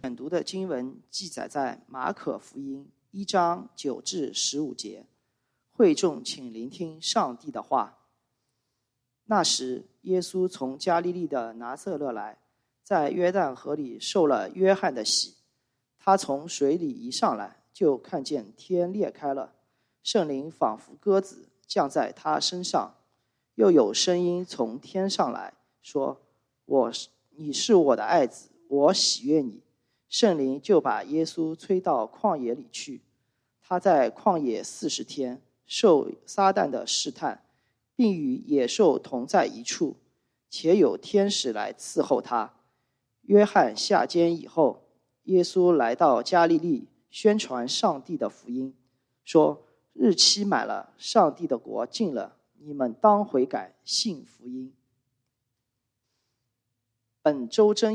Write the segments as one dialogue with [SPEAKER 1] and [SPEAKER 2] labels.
[SPEAKER 1] 本读的经文记载在马可福音1章9至15节。会众请聆听上帝的话。那时，耶稣从加利利的拿撒勒来，在约旦河里受了约翰的洗。他从水里一上来，就看见天裂开了，圣灵仿佛鸽子降在他身上，又有声音从天上来说：你是我的爱子，我喜悦你。圣灵就把耶稣催到旷野里去。他在旷野40天，受撒旦的试探，并与野兽同在一处，且有天使来伺候他。约翰下监以后，耶稣来到加利利，宣传上帝的福音，说：日期满了，上帝的国近了，你们当悔改，信福音。本周箴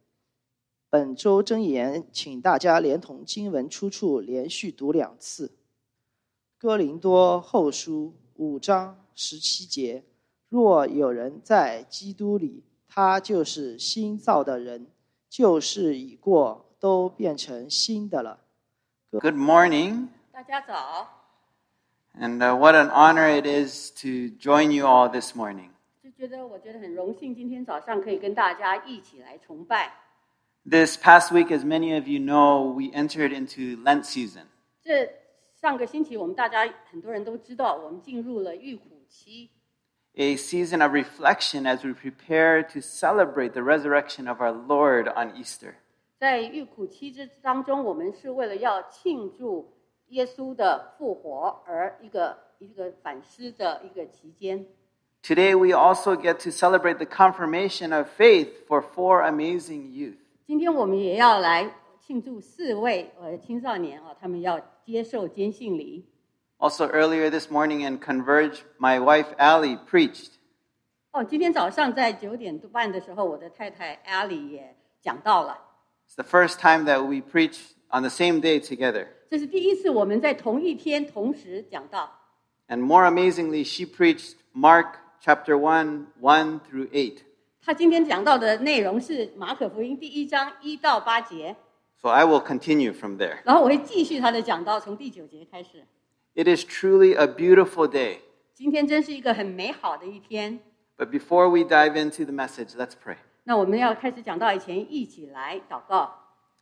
[SPEAKER 1] 言，请大家连同经文出处连续读2次。哥林多后书5章17节：若有人在基督里，他就是新造的人，旧事已过，都变成新的了。
[SPEAKER 2] Good morning.
[SPEAKER 3] 大家早。
[SPEAKER 2] And what an honor it is to join you all this morning.
[SPEAKER 3] 我觉得很荣幸，今天早上可以跟大家一起来崇拜。
[SPEAKER 2] This past week, as many of you know, we entered into Lent season.
[SPEAKER 3] 这上个星期，我们大家很多人都知道，我们进入了预苦期。
[SPEAKER 2] A season of reflection as we prepare to celebrate the resurrection of our Lord on Easter.
[SPEAKER 3] 在预苦期之当中，我们是为了要庆祝耶稣的复活而一个反思的一个期间。
[SPEAKER 2] Today, we also get to celebrate the confirmation of faith for 4 amazing youth.
[SPEAKER 3] 今天我们也要来庆祝4位青少年他们要接受坚信礼。
[SPEAKER 2] Also, earlier this morning in Converge, my wife Allie preached.
[SPEAKER 3] 今天早上在9点半的时候，我的太太 Allie 也讲到了。
[SPEAKER 2] It's the first time that we preach on the same day together.
[SPEAKER 3] 这是第一次我们在同一天同时讲道。
[SPEAKER 2] And more amazingly, she preached Mark chapter 1 through 8.
[SPEAKER 3] 他今天讲到的内容是马可福音第1章1到8节。
[SPEAKER 2] So I will continue from there.
[SPEAKER 3] 然后我会继续他的讲道，从第9节开始。
[SPEAKER 2] It is truly a beautiful day.
[SPEAKER 3] 今天真是一个很美好的一天。
[SPEAKER 2] But before we dive into the message, let's pray.
[SPEAKER 3] 那我们要开始讲道以前，一起来祷告。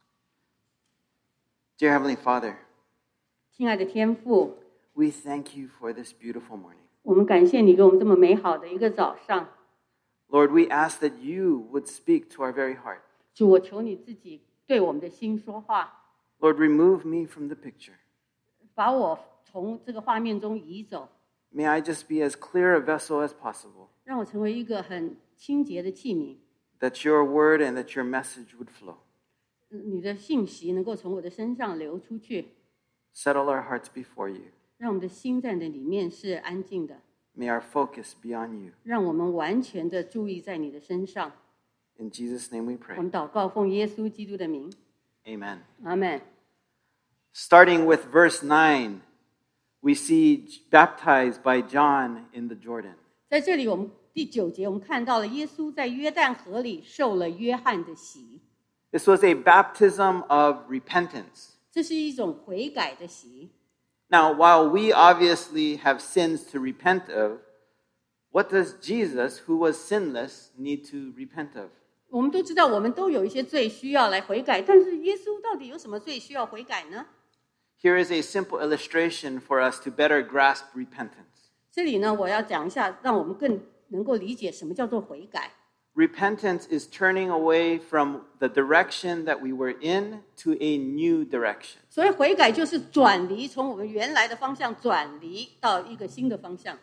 [SPEAKER 2] Dear Heavenly Father,
[SPEAKER 3] 亲爱的天父，
[SPEAKER 2] we thank you for this beautiful morning.
[SPEAKER 3] 我们感谢你给我们这么美好的一个早上。
[SPEAKER 2] Lord, we ask that you would speak to our very heart.
[SPEAKER 3] 主，我求你自己对我们的心说话。
[SPEAKER 2] Lord, remove me from the picture.
[SPEAKER 3] 把我从这个画面中移走。
[SPEAKER 2] May I just be as clear a vessel as possible.
[SPEAKER 3] 让我成为一个很清洁的器皿。
[SPEAKER 2] That your word and that your message would flow.
[SPEAKER 3] 你的信息能够从我的身上流出去。
[SPEAKER 2] Settle our hearts before you.
[SPEAKER 3] 让我们的心在那里面是安静的。
[SPEAKER 2] May our focus be on you.
[SPEAKER 3] 让我们完全的注意在你的身上。
[SPEAKER 2] In Jesus' name we
[SPEAKER 3] 我
[SPEAKER 2] pray.
[SPEAKER 3] 们祷告，奉耶稣基督的名。
[SPEAKER 2] Amen.
[SPEAKER 3] 阿们。
[SPEAKER 2] Starting with verse 9, we see baptized by John in the Jordan.
[SPEAKER 3] 在这里，我们第9节，我们看到了耶稣在约旦河里受了约翰的洗。
[SPEAKER 2] This was a baptism of repentance.
[SPEAKER 3] 这是一种悔改的洗。
[SPEAKER 2] Now, while we obviously have sins to repent of, what does Jesus, who was sinless, need to repent of?
[SPEAKER 3] 我们都知道，我们都有一些罪需要来悔改，但是耶稣到底有什么罪需要悔改呢？
[SPEAKER 2] Here is a simple illustration for us to better grasp repentance.
[SPEAKER 3] 这里呢，我要讲一下，让我们更能够理解什么叫做悔改。
[SPEAKER 2] Repentance is turning away from the direction that we were in to a new direction.
[SPEAKER 3] 所以悔改就是转离，从我们原来的方向转离到一个新的方向。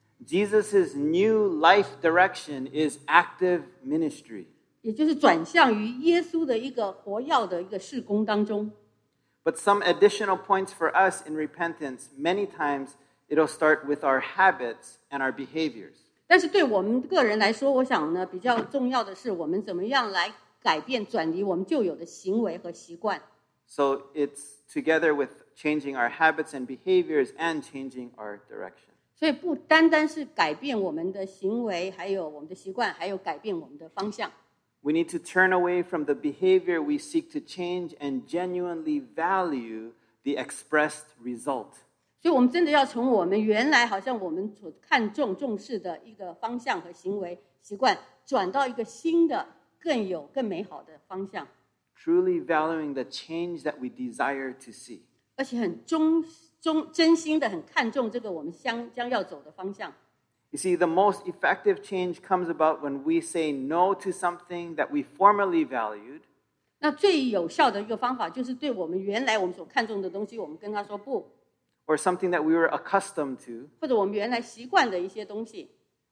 [SPEAKER 2] Jesus' new life direction is active ministry.
[SPEAKER 3] 也就是转向于耶稣的一个活跃的一个事工当中。
[SPEAKER 2] But some additional points for us in repentance, many times it'll start with our habits and our behaviors.
[SPEAKER 3] 但是对我们个人来说，我想呢，比较重要的是我们怎么样来改变、转离我们旧有的行为和习惯。
[SPEAKER 2] So it's together with changing our habits and behaviors and changing our direction.
[SPEAKER 3] 所以不单单是改变我们的行为，还有我们的习惯，还有改变我们的方向。
[SPEAKER 2] We need to turn away from the behavior we seek to change and genuinely value the expressed result.
[SPEAKER 3] 所以我们真的要从我们原来好像我们所看重重视的一个方向和行为习惯，转到一个新的更美好的方向，
[SPEAKER 2] Truly valuing the change that we desire to see.
[SPEAKER 3] 而且很真心的很看重这个我们将要走的方向。
[SPEAKER 2] You see, the most effective change comes about when we say no to something that we formerly valued,
[SPEAKER 3] 那最有效的一个方法就是对我们原来我们所看重的东西，我们跟他说不，
[SPEAKER 2] or something that we were accustomed to,
[SPEAKER 3] 或者我们原来习惯的一些东西，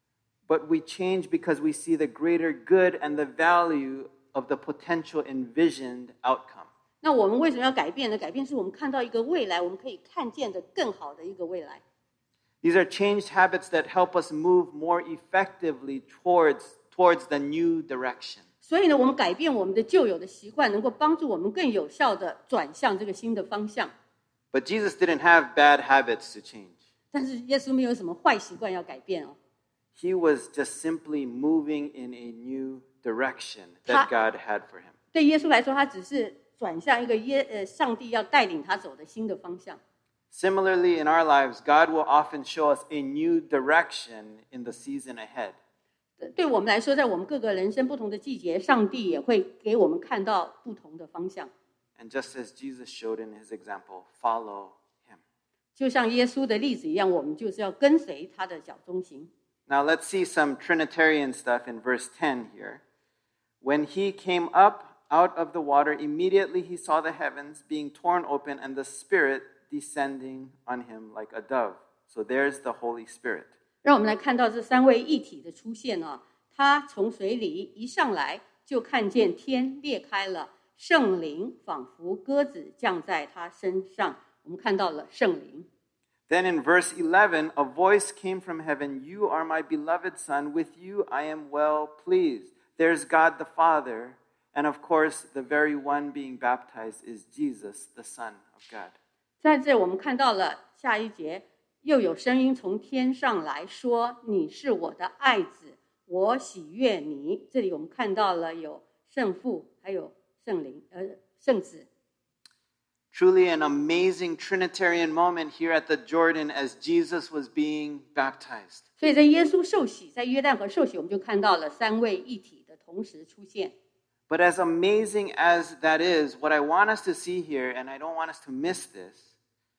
[SPEAKER 2] but we change because we see the greater good and the value of the potential envisioned outcome.
[SPEAKER 3] 那我们为什么要改变呢？改变是我们看到一个未来，我们可以看见的更好的一个未来。
[SPEAKER 2] These are changed habits that help us move more effectively towards the new direction.
[SPEAKER 3] 所以呢，我们改变我们的旧有的习惯，能够帮助我们更有效的转向这个新的方向。
[SPEAKER 2] But Jesus didn't have bad habits to change.
[SPEAKER 3] 但是耶稣没有什么坏习惯要改变哦，
[SPEAKER 2] He was just simply moving in a new direction that God had for him.
[SPEAKER 3] 对耶稣来说，他只是转向一个上帝要带领他走的新的方向。
[SPEAKER 2] Similarly, in our lives, God will often show us a new direction in the season ahead.
[SPEAKER 3] 对我们来说，在我们各个人生不同的季节，上帝也会给我们看到不同的方向。
[SPEAKER 2] And just as Jesus showed in his example, follow him.
[SPEAKER 3] 就像耶稣的例子一样，我们就是要跟随他的脚中行。
[SPEAKER 2] Now let's see some Trinitarian stuff in verse 10 here. When he came up out of the water, immediately he saw the heavens being torn open and the Spirit descending on him like a dove. So there's the Holy Spirit.
[SPEAKER 3] 让我们来看到这三位一体的出现啊！他从水里一上来，就看见天裂开了，圣灵仿佛鸽子降在他身上。我们看到了圣灵。
[SPEAKER 2] Then in verse 11, a voice came from heaven, "You are my beloved Son, with you I am well pleased." There's God the Father, and of course, the very one being baptized is Jesus, the Son of God.
[SPEAKER 3] 在这我们看到了下一节，又有声音从天上来说：“你是我的爱子，我喜悦你。”这里我们看到了有圣父，还有圣子。
[SPEAKER 2] Truly an amazing Trinitarian moment here at the Jordan as Jesus was being baptized.
[SPEAKER 3] 所以在耶稣受洗，在约旦河受洗，我们就看到了三位一体的同时出现。
[SPEAKER 2] But as amazing as that is, what I want us to see here, and I don't want us to miss this,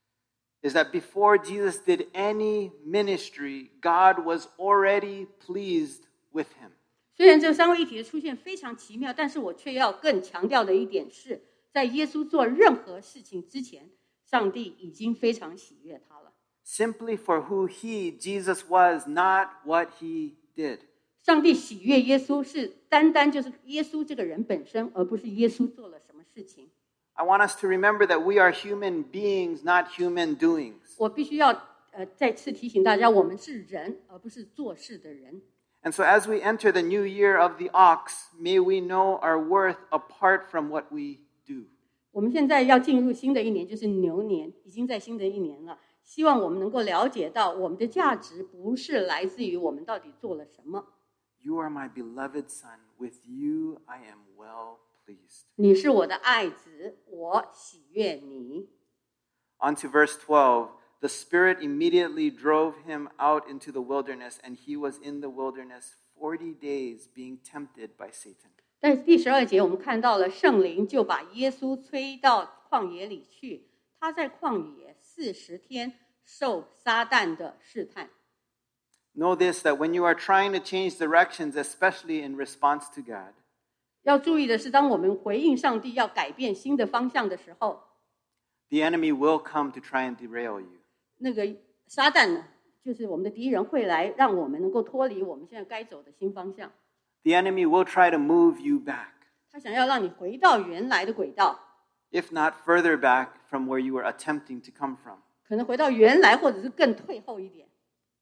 [SPEAKER 2] is that before Jesus did any ministry, God was already pleased with him.
[SPEAKER 3] 虽然这三位一体的出现非常奇妙，但是我却要更强调的一点是，在耶稣做任何事情之前，上帝已经非常喜悦他了。
[SPEAKER 2] Simply for who Jesus was, not what he did.
[SPEAKER 3] 上帝喜悦耶稣是单单就是耶稣这个人本身，而不是耶稣做了什么事情。
[SPEAKER 2] I want us to remember that we are human beings, not human doings.
[SPEAKER 3] 我必须要再次提醒大家，我们是人，而不是做事的人。
[SPEAKER 2] And so as we enter the new year of the ox, may we know our worth apart from what we do.
[SPEAKER 3] 我们现在要进入新的一年，就是牛年，已经在新的一年了。希望我们能够了解到，我们的价值不是来自于我们到底做了什么。
[SPEAKER 2] You are my beloved Son. With you I am well pleased.
[SPEAKER 3] 你是我的爱子，我喜悦你。
[SPEAKER 2] On to verse 12. The Spirit immediately drove him out into the wilderness, and he was in the wilderness 40 days being tempted by Satan.
[SPEAKER 3] 在第12节，我们看到了圣灵就把耶稣催到旷野里去，他在旷野40天受撒旦的试探。
[SPEAKER 2] Know this, that when you are trying to change directions, especially in response to God,
[SPEAKER 3] 要注意的是，当我们回应上帝要改变新的方向的时候，
[SPEAKER 2] the enemy will come to try and derail you.
[SPEAKER 3] 那个撒旦呢，就是我们的敌人，会来让我们能够脱离我们现在该走的新方向。
[SPEAKER 2] The enemy will try to move you back,
[SPEAKER 3] 他想要让你回到原来的轨道，
[SPEAKER 2] if not further back from where you were attempting to come from.
[SPEAKER 3] 可能回到原来，或者是更退后一点。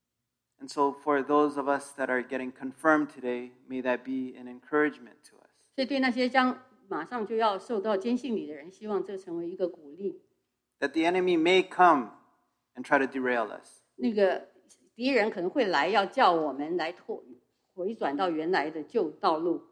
[SPEAKER 2] And so for those of us that are getting confirmed today, may that be an encouragement to us.
[SPEAKER 3] 所以对那些将马上就要受到坚信你的人，希望这成为一个鼓励。
[SPEAKER 2] That the enemy may come and try to derail us.
[SPEAKER 3] 那个敌人可能会来，要叫我们来回转到原来的旧道路。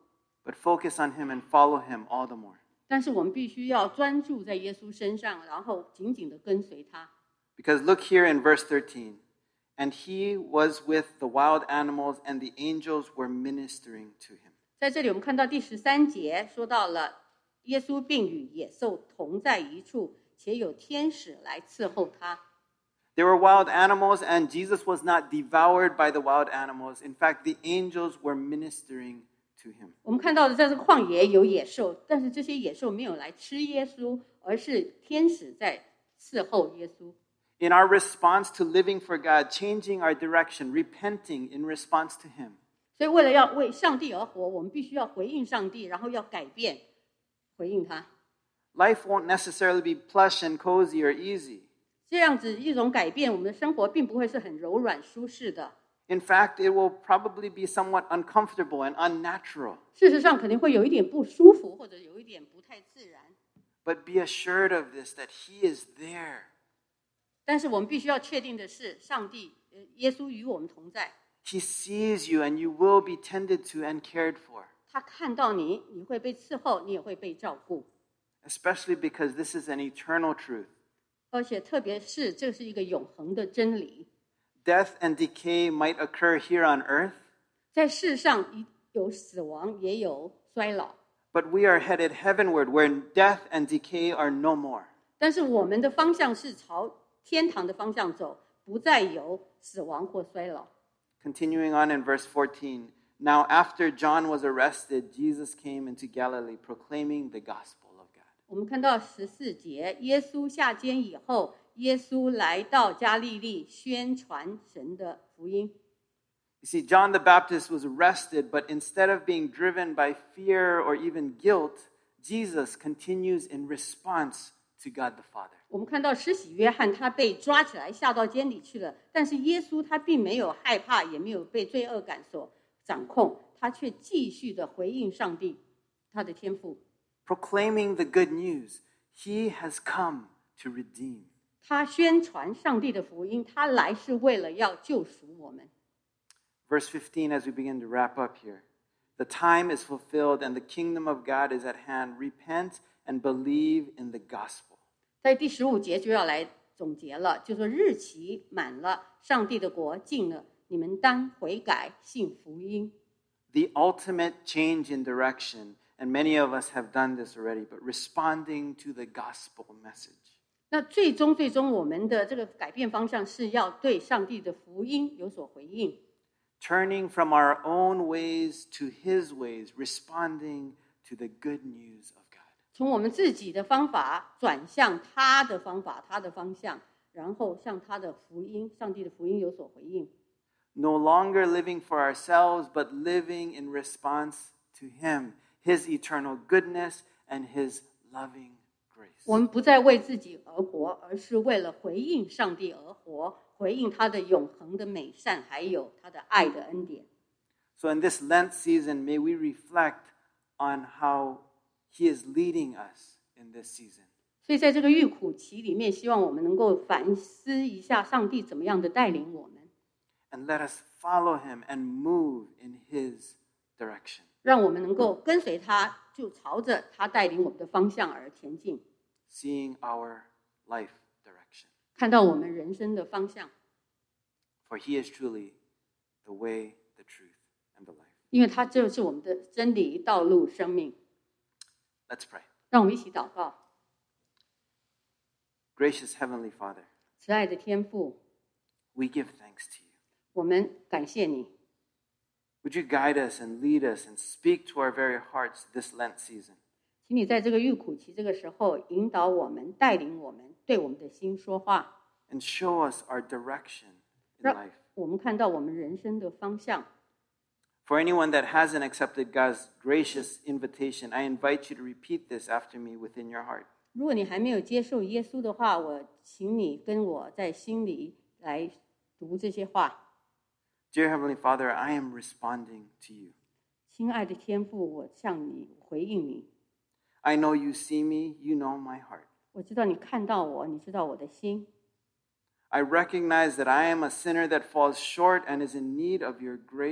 [SPEAKER 2] but focus on him and follow him all the more.
[SPEAKER 3] 但是我们必须要专注在耶稣身上，然后紧紧地跟随他。
[SPEAKER 2] Because look here in verse 13. And he was with the wild animals, and the angels were ministering to him.
[SPEAKER 3] 在这里我们看到第13节说到了耶稣并与野兽同在一处，且有天使来伺候他。
[SPEAKER 2] There were wild animals, and Jesus was not devoured by the wild animals. In fact, the angels were ministering to him.
[SPEAKER 3] 我们看到的在这个旷野有野兽，但是这些野兽没有来吃耶稣，而是天使在伺候耶稣。
[SPEAKER 2] In our response to living for God, changing our direction, repenting in response to him.
[SPEAKER 3] 所以为了要为上帝而活，我们必须要回应上帝，然后要改变，回应他。
[SPEAKER 2] Life won't necessarily be plush and cozy or easy.
[SPEAKER 3] 这样子一种改变，我们的生活并不会是很柔软舒适的。
[SPEAKER 2] In fact, it will probably be somewhat uncomfortable and unnatural.
[SPEAKER 3] 事实上，肯定会有一点不舒服，或者有一点不太自然。
[SPEAKER 2] But be assured of this, that he is there.
[SPEAKER 3] 但是我们必须要确定的是，上帝耶稣与我们同在。
[SPEAKER 2] He sees you, and you will be tended to and cared for.
[SPEAKER 3] 他看到你，你会被伺候，你也会被照顾。
[SPEAKER 2] Especially because this is an eternal truth.
[SPEAKER 3] 而且特别是这是一个永恒的真理。
[SPEAKER 2] Death and decay might occur here on earth.
[SPEAKER 3] 在世上有死亡，也有衰老。
[SPEAKER 2] But we are headed heavenward, where death and decay are no more.
[SPEAKER 3] 但是我们的方向是朝天堂的方向走，不再有死亡或衰老。
[SPEAKER 2] Continuing on in verse 14. Now after John was arrested, Jesus came into Galilee proclaiming the gospel of God.
[SPEAKER 3] 我们看到14节，耶稣下监以后，耶稣来到加利利宣传神的福音。
[SPEAKER 2] You see, John the Baptist was arrested, but instead of being driven by fear or even guilt, Jesus continues in response to God the Father.
[SPEAKER 3] 我们看到施洗约翰他被抓起来下到监里去了，但是耶稣他并没有害怕，也没有被罪恶感所掌控，他却继续的回应上帝他的天父。
[SPEAKER 2] Proclaiming the good news, he has come to redeem.
[SPEAKER 3] 他宣传上帝的福音，他来是为了要救赎我们。
[SPEAKER 2] Verse 15, as we begin to wrap up here. The time is fulfilled and the kingdom of God is at hand. Repent and believe in the gospel.
[SPEAKER 3] 在第15节就要来总结了，就说日期满了，上帝的国近了，你们当悔改，信福音。
[SPEAKER 2] The ultimate change in direction, and many of us have done this already, but responding to the gospel message.
[SPEAKER 3] 那最终我们的这个改变方向是要对上帝的福音有所回应。
[SPEAKER 2] Turning from our own ways to his ways, responding to the good news of God.
[SPEAKER 3] 从我们自己的方法转向他的方法，他的方向，然后向他的福音，上帝的福音有所回应。
[SPEAKER 2] No longer living for ourselves, but living in response to him, his eternal goodness and his loving grace.
[SPEAKER 3] 我们不再为自己而活，而是为了回应上帝而活，回应他的永恒的美善，还有他的爱的恩典。
[SPEAKER 2] So in this Lent season, may we reflect on how he is leading us in this season.
[SPEAKER 3] 所以在这个预苦期里面，希望我们能够反思一下上帝怎么样的带领我们。
[SPEAKER 2] And let us follow him and move in his direction.
[SPEAKER 3] 让我们能够跟随他，就朝着他带领我们的方向而前进，
[SPEAKER 2] Seeing our life direction.
[SPEAKER 3] 看到我们人生的方向。
[SPEAKER 2] For he is truly the way, the truth, and the life.
[SPEAKER 3] 因为他就是我们的真理、道路、生命。
[SPEAKER 2] Let's pray.
[SPEAKER 3] 让我们一起祷告。
[SPEAKER 2] Gracious Heavenly Father,
[SPEAKER 3] 慈爱的天父，
[SPEAKER 2] we give thanks to you.
[SPEAKER 3] 我们感谢你，
[SPEAKER 2] Would you guide us and lead us and speak to our very hearts this Lent season?
[SPEAKER 3] 请你在这个预苦期这个时候引导我们、带领我们，对我们的心说话，
[SPEAKER 2] And show us our direction in
[SPEAKER 3] 让
[SPEAKER 2] life.
[SPEAKER 3] 我们看到我们人生的方向。
[SPEAKER 2] For anyone that hasn't accepted God's gracious invitation, I invite you to repeat this after me within your heart.
[SPEAKER 3] 如果你还没有接受耶稣的话，我请你跟我在心里来读这些话。
[SPEAKER 2] Dear Heavenly Father, I am responding to you.
[SPEAKER 3] 亲爱的天父，我向你回应你。
[SPEAKER 2] I know you see me, you know my heart.
[SPEAKER 3] 我知道你看到我，你知道我的心。
[SPEAKER 2] I recognize that I am a sinner that falls short and is in need of your grace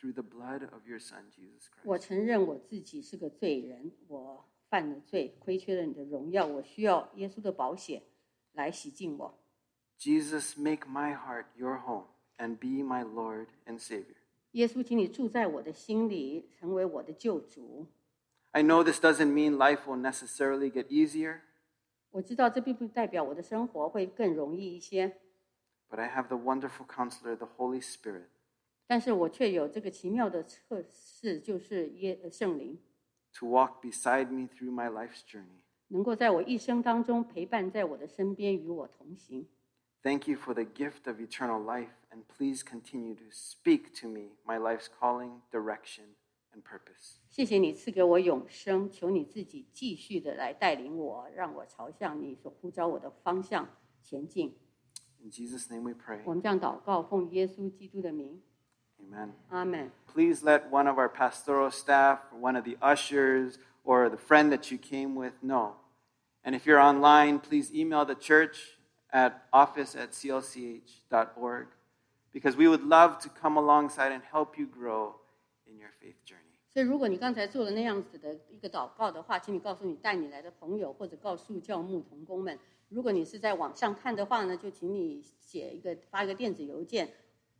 [SPEAKER 2] through the blood of your Son, Jesus
[SPEAKER 3] 我
[SPEAKER 2] Christ.
[SPEAKER 3] 承认我自己是个罪人，我犯了罪，亏缺了你的荣耀，我需要耶稣的宝血来洗净我。
[SPEAKER 2] Jesus, make my heart your home and be my Lord and Savior.
[SPEAKER 3] 耶稣，请你住在我的心里，成为我的救主。
[SPEAKER 2] I know this doesn't mean life will necessarily get easier,
[SPEAKER 3] 我知道这并不代表我的生活会更容易一些，
[SPEAKER 2] but I have the wonderful counselor, the Holy Spirit,
[SPEAKER 3] 但是我却有这个奇妙的测试，就是圣灵，
[SPEAKER 2] to walk beside me through my life's journey.
[SPEAKER 3] 能够在我一生当中陪伴在我的身边，与我同行。
[SPEAKER 2] Thank you for the gift of eternal life, and please continue to speak to me, my life's calling, direction, and purpose.
[SPEAKER 3] 谢谢你赐给我永生，求你自己继续的来带领我，让我朝向你所呼召我的方向前进。
[SPEAKER 2] In Jesus' name we pray.
[SPEAKER 3] 我们这样祷告，奉耶稣基督的名，
[SPEAKER 2] Amen.
[SPEAKER 3] 阿门。
[SPEAKER 2] Please let one of our pastoral staff, or one of the ushers, or the friend that you came with know. And if you're online, please email the church at office@clch.org, because we would love to come alongside and help you grow in your faith journey.
[SPEAKER 3] 所以，如果你刚才做了那样子的一个祷告的话，请你告诉你带你来的朋友，或者告诉教牧同工们。如果你是在网上看的话呢，就请你发一个电子邮件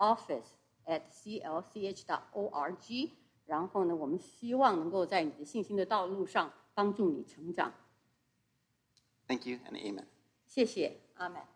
[SPEAKER 3] office@clch.org， 然后呢，我们希望能够在你的信心的道路上帮助你成长。
[SPEAKER 2] Thank you and amen.
[SPEAKER 3] 谢谢，阿门。